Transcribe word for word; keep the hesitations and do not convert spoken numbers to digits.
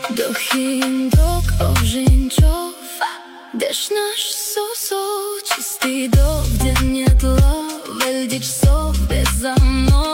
Дохин док овжинчов, деш наш сосо, чистый дом, где нет лав, эльдич сов, без за мной.